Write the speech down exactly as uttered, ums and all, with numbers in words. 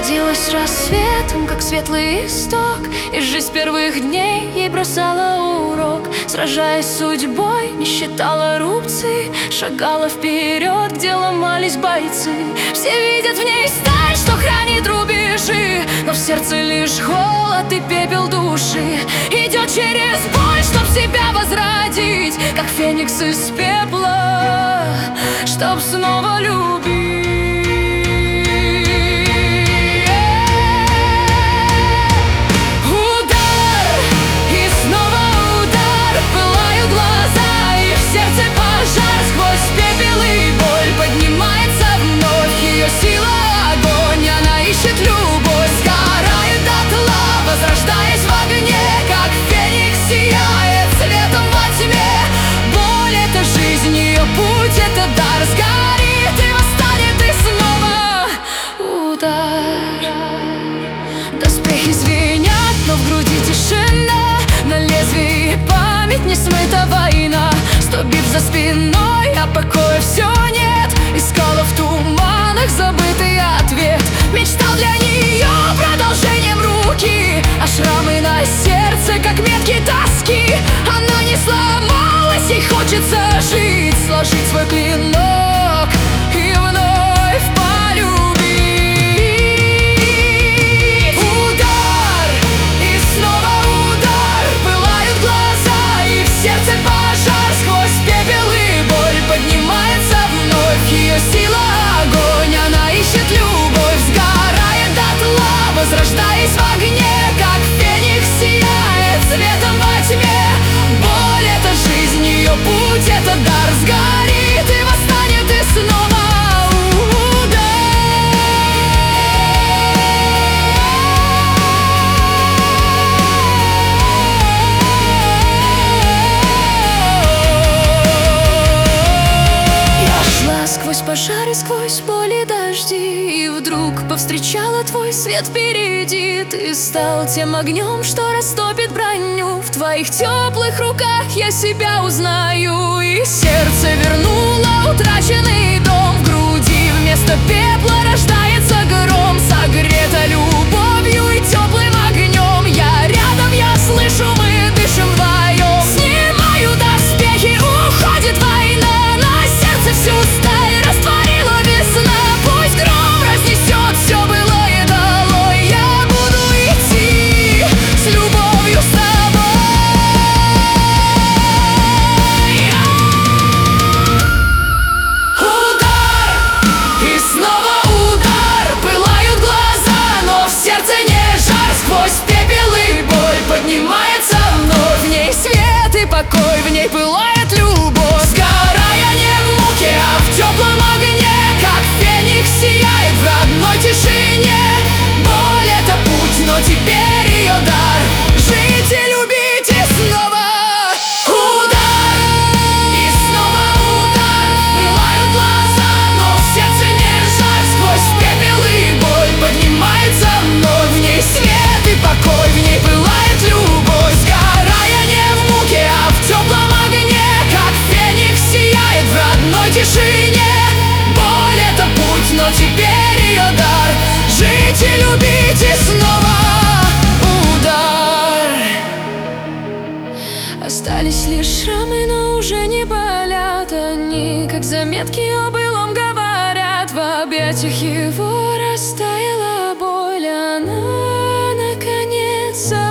Родилась рассветом, как светлый исток, и жизнь с первых дней ей бросала урок. Сражаясь с судьбой, не считала рубцы, шагала вперед, где ломались бойцы. Все видят в ней сталь, что хранит рубежи, но в сердце лишь холод и пепел души. Идет через боль, чтоб себя возродить, как феникс из пепла, чтоб снова любить. Доспехи звенят, но в груди тишина, на лезвии память не смыта война. Сто бив за спиной, а покоя все нет. Искала в туманах забытый ответ. Мечтал для нее продолжением руки, а шрамы на сердце, как метки тоски. Она не сломалась, ей хочется жить, сложить свой клинок и вновь полюбить. Возрождаясь в огне, как феникс сияет светом во тьме. Боль — это жизнь, ее путь — это дар. Сгорит и восстанет, и снова удар. Я шла сквозь пожары, сквозь боли, дожди, и вдруг повстречала твой свет впереди. Ты стал тем огнем, что растопит броню. В твоих теплых руках я себя узнаю, и сердце вернуло утраченный дом. В груди вместо пепла рождается гром. Согрета любовью и теплым огнем. Я рядом, я слышу, мы дышим вдвоем. Снимаю доспехи, уходит война. На сердце всю сталь растворила весна. Пусть гром разнесет все былое долой, я буду идти с любовью с тобой. Удар и снова удар. Пылают глаза, но в сердце не жар. Сквозь пепел и боль поднимается вновь. В ней свет и покой, в ней пылает любовь. Сгорая не в муке, а в теплом огне, как феникс сияет в родной тишине. Боль — это путь, но теперь ее дар. Жить и любить и снова удар. И снова удар. Пылают глаза, но в сердце не жар. Сквозь пепел и боль поднимается вновь. В ней свет и покой, в ней пылает любовь. Сгорая не в муке, а в теплом огне, как феникс сияет в родной тишине. Боль — это путь, но теперь ее дар. Жить и любить и снова удар. Остались лишь шрамы, но уже не болят они, как заметки о былом говорят. В объятиях его растаяла боль, она наконец